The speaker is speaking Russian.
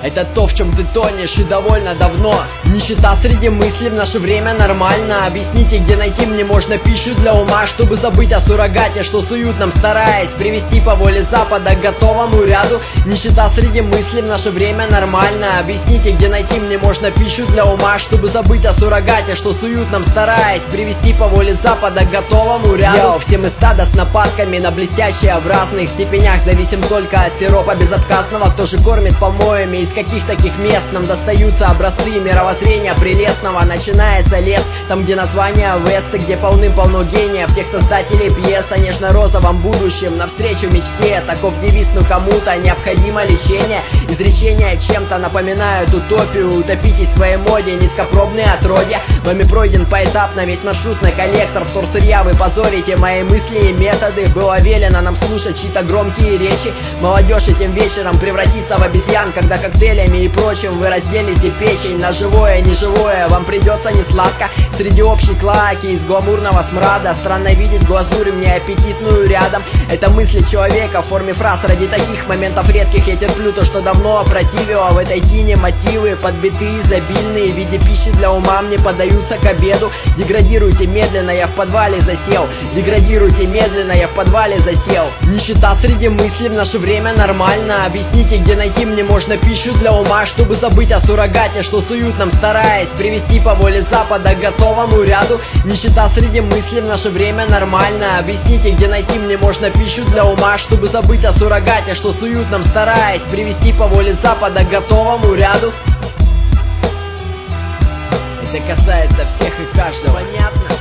Это то, в чем ты тонешь и довольно давно. Нищета среди мыслей в наше время нормально. Объясните, где найти мне можно пищу для ума, чтобы забыть о суррогате, что суют нам, стараясь привести по воле Запада к готовому ряду. Нищета среди мыслей в наше время нормально. Объясните, где найти мне можно пищу для ума, чтобы забыть о суррогате, что суют нам, стараясь привести по воле Запада к готовому ряду. Все мы стадо с нападками на блестящие в разных степенях. Зависим только от сиропа безотказного. Кто же кормит помоями, из каких таких мест нам достаются образцы мировоззрения прелестного. Начинается лес, там где название Веста, где полным-полно гениев, тех создателей пьес о нежно-розовом будущем, навстречу мечте. Таков девиз, но кому-то необходимо лечение. Изречения чем-то напоминают утопию. Утопитесь в своей моде, низкопробные отродья. Вами пройден поэтапно весь маршрутный коллектор. Вторсырья вы позорите мои мысли и методы. Было велено нам слушать чьи-то громкие речи. Молодежь этим вечером превратится в обезьян, когда коктейлями и прочим вы разделите печень на живое и неживое. Вам придется несладко среди общей клоаки из гламурного смрада. Странно видеть глазурь мне аппетитную рядом. Это мысли человека в форме фраз. Ради таких моментов редких я терплю то, что давно опротивило. В этой тине мотивы подбитые, изобильные, в виде пищи для ума мне подаются к обеду. Деградируйте медленно, я в подвале засел. Деградируйте медленно, я в подвале засел. Нищета среди мыслей в наше время нормально. Объясните, где найти мне можно пищу для ума, чтобы забыть о суррогате, что суют нам, стараясь привести по воле Запада к готовому ряду. Нищета среди мыслей в наше время нормально. Объясните, где найти мне можно пищу для ума, чтобы забыть о суррогате, что суют нам, стараясь привести по воле Запада к готовому ряду. Это касается всех и каждого. Понятно?